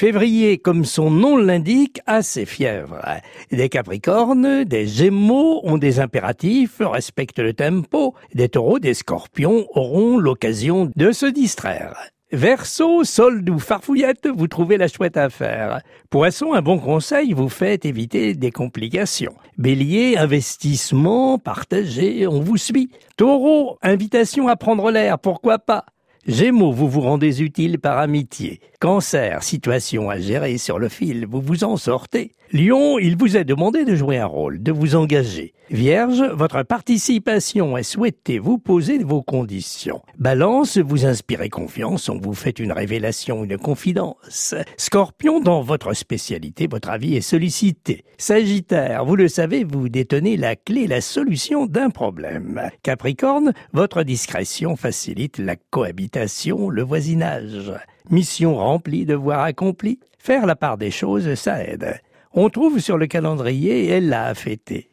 Février, comme son nom l'indique, a ses fièvres. Des Capricornes, des Gémeaux ont des impératifs, respectent le tempo. Des Taureaux, des Scorpions auront l'occasion de se distraire. Verseau, solde ou farfouillette, vous trouvez la chouette affaire. Poisson, un bon conseil vous fait éviter des complications. Bélier, investissement, partagé, on vous suit. Taureau, invitation à prendre l'air, pourquoi pas. Gémeaux, vous vous rendez utile par amitié. Cancer, situation à gérer sur le fil, vous vous en sortez. Lion, il vous est demandé de jouer un rôle, de vous engager. Vierge, votre participation est souhaitée, vous posez vos conditions. Balance, vous inspirez confiance, on vous fait une révélation, une confidence. Scorpion, dans votre spécialité, votre avis est sollicité. Sagittaire, vous le savez, vous détenez la clé, la solution d'un problème. Capricorne, votre discrétion facilite la cohabitation, le voisinage. Mission remplie, devoir accompli. Faire la part des choses, ça aide. On trouve sur le calendrier, elle l'a fêté.